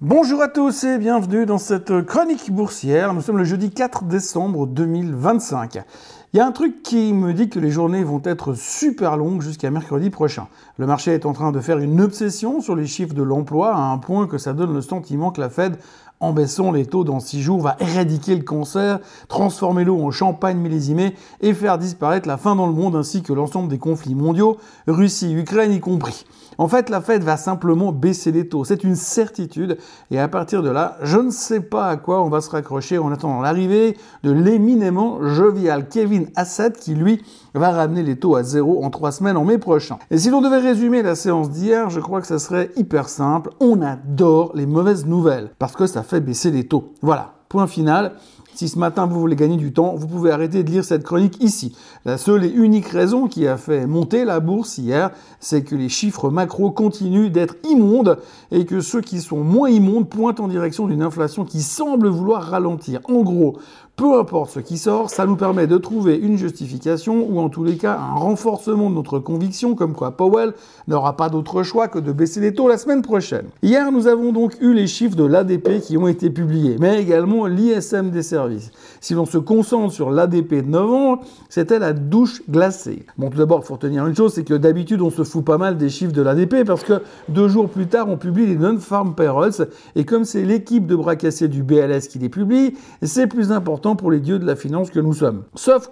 Bonjour à tous et bienvenue dans cette chronique boursière. Nous sommes le jeudi 4 décembre 2025. Il y a un truc qui me dit que les journées vont être super longues jusqu'à mercredi prochain. Le marché est en train de faire une obsession sur les chiffres de l'emploi à un point que ça donne le sentiment que la Fed, en baissant les taux dans 6 jours, va éradiquer le cancer, transformer l'eau en champagne millésimé et faire disparaître la faim dans le monde ainsi que l'ensemble des conflits mondiaux, Russie, Ukraine y compris. En fait, la Fed va simplement baisser les taux. C'est une certitude. Et à partir de là, je ne sais pas à quoi on va se raccrocher en attendant l'arrivée de l'éminemment jovial Kevin Hassett qui, lui, va ramener les taux à zéro en 3 semaines en mai prochain. Et si l'on devait résumer la séance d'hier, je crois que ça serait hyper simple. On adore les mauvaises nouvelles parce que ça fait baisser les taux. Voilà, point final. Si ce matin vous voulez gagner du temps, vous pouvez arrêter de lire cette chronique ici. La seule et unique raison qui a fait monter la bourse hier, c'est que les chiffres macro continuent d'être immondes et que ceux qui sont moins immondes pointent en direction d'une inflation qui semble vouloir ralentir. En gros, peu importe ce qui sort, ça nous permet de trouver une justification ou en tous les cas un renforcement de notre conviction comme quoi Powell n'aura pas d'autre choix que de baisser les taux la semaine prochaine. Hier, nous avons donc eu les chiffres de l'ADP qui ont été publiés, mais également l'ISM des services. Si l'on se concentre sur l'ADP de novembre, c'était la douche glacée. Bon, tout d'abord, il faut retenir une chose, c'est que d'habitude, on se fout pas mal des chiffres de l'ADP parce que 2 jours plus tard, on publie les non-farm payrolls et comme c'est l'équipe de bras cassés du BLS qui les publie, c'est plus important pour les dieux de la finance que nous sommes. Sauf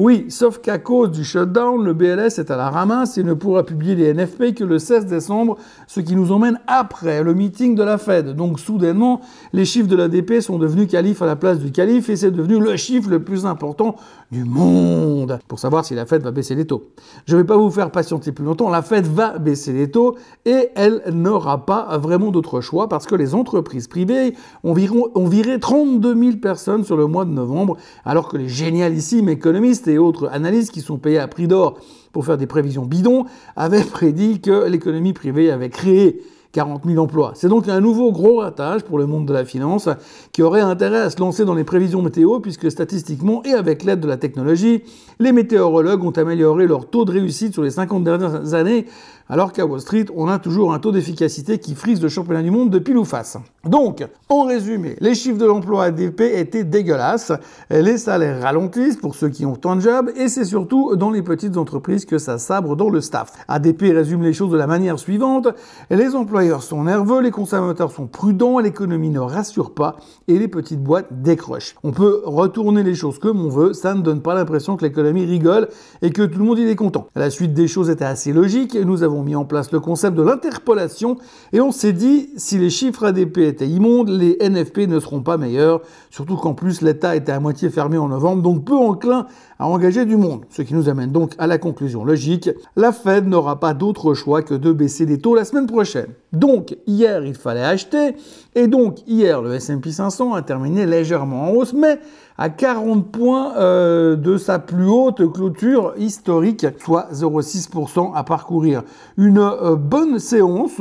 qu'à cause du shutdown, le BLS est à la ramasse et ne pourra publier les NFP que le 16 décembre, ce qui nous emmène après le meeting de la Fed. Donc soudainement, les chiffres de l'ADP sont devenus calife à la place du calife et c'est devenu le chiffre le plus important du monde pour savoir si la Fed va baisser les taux. Je ne vais pas vous faire patienter plus longtemps, la Fed va baisser les taux et elle n'aura pas vraiment d'autre choix parce que les entreprises privées ont viré 32 000 personnes sur le mois de novembre, alors que les génialissimes économistes et autres analystes qui sont payés à prix d'or pour faire des prévisions bidons avaient prédit que l'économie privée avait créé 40 000 emplois. C'est donc un nouveau gros ratage pour le monde de la finance qui aurait intérêt à se lancer dans les prévisions météo puisque statistiquement et avec l'aide de la technologie, les météorologues ont amélioré leur taux de réussite sur les 50 dernières années alors qu'à Wall Street, on a toujours un taux d'efficacité qui frise le championnat du monde de pile ou face. Donc, en résumé, les chiffres de l'emploi ADP étaient dégueulasses, les salaires ralentissent pour ceux qui ont tant de jobs, et c'est surtout dans les petites entreprises que ça sabre dans le staff. ADP résume les choses de la manière suivante, les employeurs sont nerveux, les consommateurs sont prudents, l'économie ne rassure pas, et les petites boîtes décrochent. On peut retourner les choses comme on veut, ça ne donne pas l'impression que l'économie rigole et que tout le monde y est content. La suite des choses était assez logique, et nous avons mis en place le concept de l'interpolation et on s'est dit, si les chiffres ADP étaient immondes, les NFP ne seront pas meilleurs, surtout qu'en plus l'État était à moitié fermé en novembre, donc peu enclin à engager du monde. Ce qui nous amène donc à la conclusion logique, la Fed n'aura pas d'autre choix que de baisser les taux la semaine prochaine. Donc hier il fallait acheter, et donc hier le S&P 500 a terminé légèrement en hausse, mais à 40 points de sa plus haute clôture historique, soit 0,6% à parcourir. Une bonne séance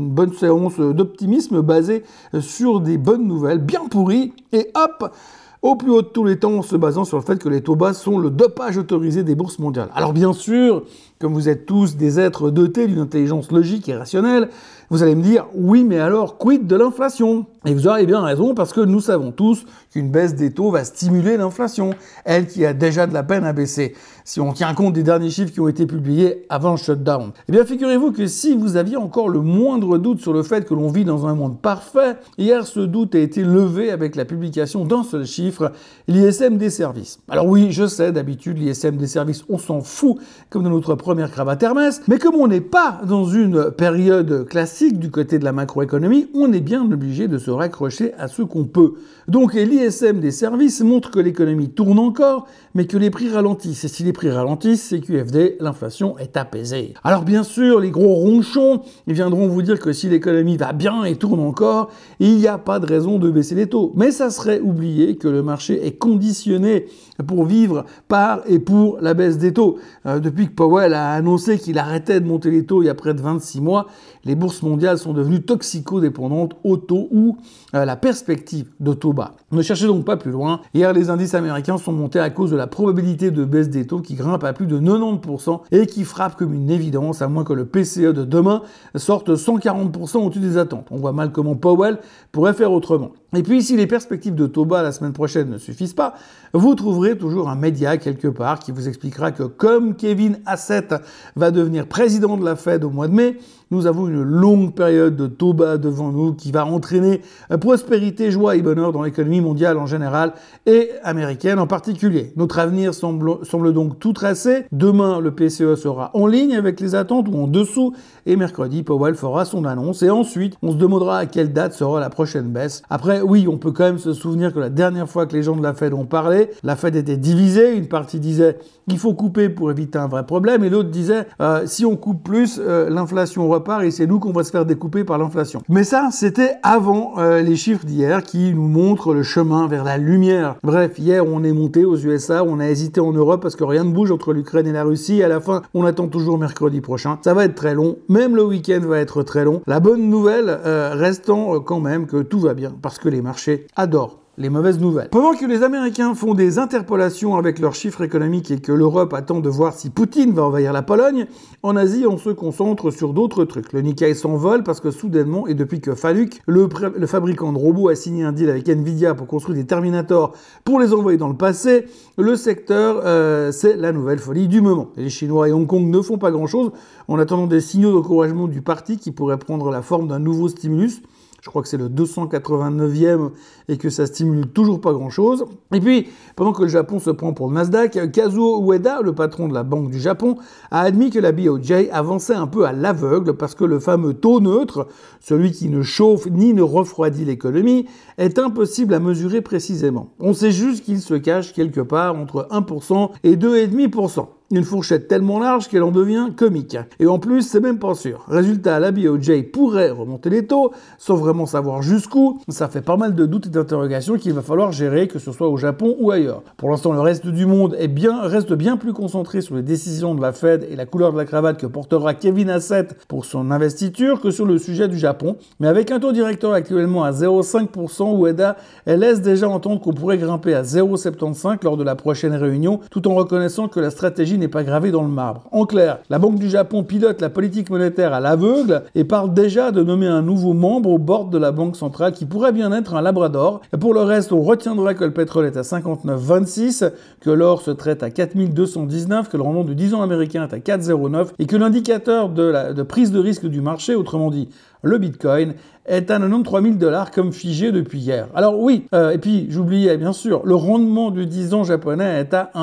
d'optimisme basée sur des bonnes nouvelles bien pourries, et hop, au plus haut de tous les temps en se basant sur le fait que les taux bas sont le dopage autorisé des bourses mondiales. Alors bien sûr, comme vous êtes tous des êtres dotés d'une intelligence logique et rationnelle, vous allez me dire, oui, mais alors, quid de l'inflation ? Et vous aurez bien raison, parce que nous savons tous qu'une baisse des taux va stimuler l'inflation, elle qui a déjà de la peine à baisser, si on tient compte des derniers chiffres qui ont été publiés avant le shutdown. Eh bien, figurez-vous que si vous aviez encore le moindre doute sur le fait que l'on vit dans un monde parfait, hier, ce doute a été levé avec la publication d'un seul chiffre, l'ISM des services. Alors oui, je sais, d'habitude, l'ISM des services, on s'en fout, comme dans notre première cravate Hermès, mais comme on n'est pas dans une période classique du côté de la macroéconomie, on est bien obligé de se raccrocher à ce qu'on peut. Donc l'ISM des services montre que l'économie tourne encore, mais que les prix ralentissent. Et si les prix ralentissent, c'est QFD, l'inflation est apaisée. Alors bien sûr, les gros ronchons, ils viendront vous dire que si l'économie va bien et tourne encore, il n'y a pas de raison de baisser les taux. Mais ça serait oublier que le marché est conditionné pour vivre par et pour la baisse des taux. Depuis que Powell a annoncé qu'il arrêtait de monter les taux il y a près de 26 mois, les bourses mondiales sont devenues toxico-dépendantes au taux ou la perspective de taux bas. Ne cherchez donc pas plus loin. Hier, les indices américains sont montés à cause de la probabilité de baisse des taux qui grimpe à plus de 90% et qui frappe comme une évidence, à moins que le PCE de demain sorte 140% au-dessus des attentes. On voit mal comment Powell pourrait faire autrement. Et puis, si les perspectives de taux bas la semaine prochaine ne suffisent pas, vous trouverez toujours un média quelque part qui vous expliquera que comme Kevin Hassett va devenir président de la Fed au mois de mai, nous avons une longue période de taux bas devant nous qui va entraîner prospérité, joie et bonheur dans l'économie mondiale en général et américaine en particulier. Notre avenir semble donc tout tracé. Demain, le PCE sera en ligne avec les attentes ou en dessous et mercredi, Powell fera son annonce et ensuite, on se demandera à quelle date sera la prochaine baisse. Après, oui, on peut quand même se souvenir que la dernière fois que les gens de la Fed ont parlé, la Fed était divisée. Une partie disait il faut couper pour éviter un vrai problème et l'autre disait si on coupe plus, l'inflation repart et c'est nous qu'on va se faire découper par l'inflation. Mais ça, c'était avant les chiffres d'hier qui nous montrent le chemin vers la lumière. Bref, hier, on est monté aux USA, on a hésité en Europe parce que rien ne bouge entre l'Ukraine et la Russie. À la fin, on attend toujours mercredi prochain. Ça va être très long. Même le week-end va être très long. La bonne nouvelle restant quand même que tout va bien parce que les marchés adorent les mauvaises nouvelles. Pendant que les Américains font des interpolations avec leurs chiffres économiques et que l'Europe attend de voir si Poutine va envahir la Pologne, en Asie, on se concentre sur d'autres trucs. Le Nikkei s'envole parce que soudainement, et depuis que Fanuc, le fabricant de robots, a signé un deal avec Nvidia pour construire des Terminators pour les envoyer dans le passé, le secteur, c'est la nouvelle folie du moment. Les Chinois et Hong Kong ne font pas grand-chose en attendant des signaux d'encouragement du parti qui pourraient prendre la forme d'un nouveau stimulus. Je crois que c'est le 289e et que ça stimule toujours pas grand-chose. Et puis, pendant que le Japon se prend pour le Nasdaq, Kazuo Ueda, le patron de la Banque du Japon, a admis que la BOJ avançait un peu à l'aveugle parce que le fameux taux neutre, celui qui ne chauffe ni ne refroidit l'économie, est impossible à mesurer précisément. On sait juste qu'il se cache quelque part entre 1% et 2,5%. Une fourchette tellement large qu'elle en devient comique. Et en plus, c'est même pas sûr. Résultat, la BOJ pourrait remonter les taux, sans vraiment savoir jusqu'où. Ça fait pas mal de doutes et d'interrogations qu'il va falloir gérer, que ce soit au Japon ou ailleurs. Pour l'instant, le reste du monde reste bien plus concentré sur les décisions de la Fed et la couleur de la cravate que portera Kevin Hassett pour son investiture que sur le sujet du Japon. Mais avec un taux directeur actuellement à 0,5%, Ueda, elle laisse déjà entendre qu'on pourrait grimper à 0,75 lors de la prochaine réunion, tout en reconnaissant que la stratégie n'est pas gravée dans le marbre. En clair, la Banque du Japon pilote la politique monétaire à l'aveugle et parle déjà de nommer un nouveau membre au board de la Banque centrale qui pourrait bien être un labrador. Et pour le reste, on retiendra que le pétrole est à 59,26, que l'or se traite à 4219, que le rendement du 10 ans américain est à 4,09 et que l'indicateur de prise de risque du marché, autrement dit le Bitcoin, est à 93 000 $ comme figé depuis hier. Alors oui, et puis j'oubliais bien sûr, le rendement du 10 ans japonais est à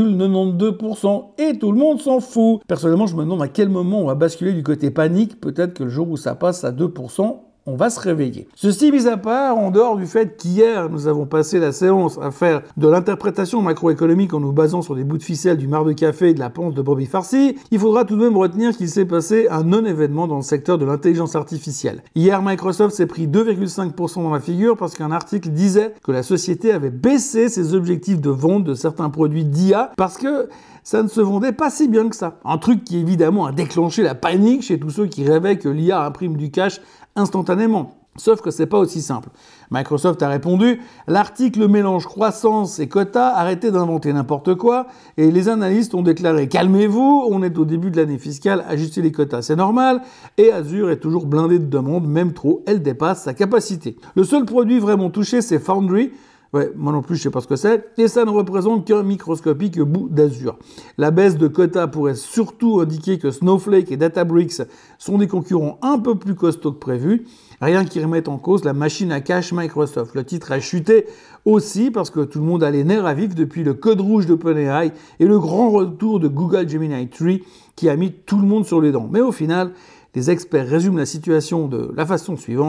1,92% et tout le monde s'en fout. Personnellement, je me demande à quel moment on va basculer du côté panique, peut-être que le jour où ça passe à 2%, on va se réveiller. Ceci mis à part, en dehors du fait qu'hier, nous avons passé la séance à faire de l'interprétation macroéconomique en nous basant sur des bouts de ficelle du marc de café et de la panse de Bobby Farsi, il faudra tout de même retenir qu'il s'est passé un non-événement dans le secteur de l'intelligence artificielle. Hier, Microsoft s'est pris 2,5% dans la figure parce qu'un article disait que la société avait baissé ses objectifs de vente de certains produits d'IA parce que ça ne se vendait pas si bien que ça. Un truc qui évidemment a déclenché la panique chez tous ceux qui rêvaient que l'IA imprime du cash instantanément. Sauf que c'est pas aussi simple. Microsoft a répondu « L'article mélange croissance et quota, arrêtez d'inventer n'importe quoi » et les analystes ont déclaré « Calmez-vous, on est au début de l'année fiscale, ajustez les quotas, c'est normal » et Azure est toujours blindé de demandes, même trop, elle dépasse sa capacité. Le seul produit vraiment touché, c'est Foundry. Ouais, moi non plus, je sais pas ce que c'est. Et ça ne représente qu'un microscopique bout d'Azure. La baisse de quota pourrait surtout indiquer que Snowflake et Databricks sont des concurrents un peu plus costauds que prévu. Rien qui remette en cause la machine à cash Microsoft. Le titre a chuté aussi parce que tout le monde a les nerfs à vif depuis le code rouge d'OpenAI et le grand retour de Google Gemini 3 qui a mis tout le monde sur les dents. Mais au final, les experts résument la situation de la façon suivante.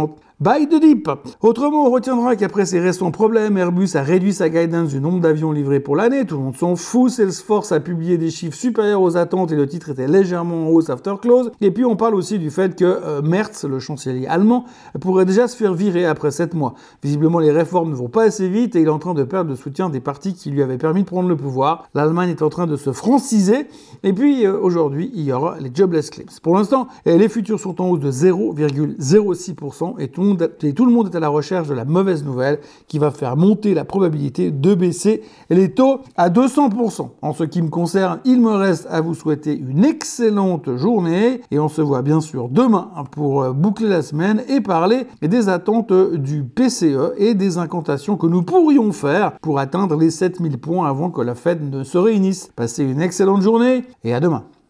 Buy the dip. Autrement, on retiendra qu'après ces récents problèmes, Airbus a réduit sa guidance du nombre d'avions livrés pour l'année. Tout le monde s'en fout. Salesforce a publié des chiffres supérieurs aux attentes et le titre était légèrement en hausse after close. Et puis on parle aussi du fait que Merz, le chancelier allemand, pourrait déjà se faire virer après 7 mois. Visiblement, les réformes ne vont pas assez vite et il est en train de perdre le soutien des partis qui lui avaient permis de prendre le pouvoir. L'Allemagne est en train de se franciser. Et puis aujourd'hui, il y aura les jobless claims. Pour l'instant, les futurs sont en hausse de 0,06% et tout le monde est à la recherche de la mauvaise nouvelle qui va faire monter la probabilité de baisser les taux à 200%. En ce qui me concerne, il me reste à vous souhaiter une excellente journée et on se voit bien sûr demain pour boucler la semaine et parler des attentes du PCE et des incantations que nous pourrions faire pour atteindre les 7000 points avant que la Fed ne se réunisse. Passez une excellente journée et à demain.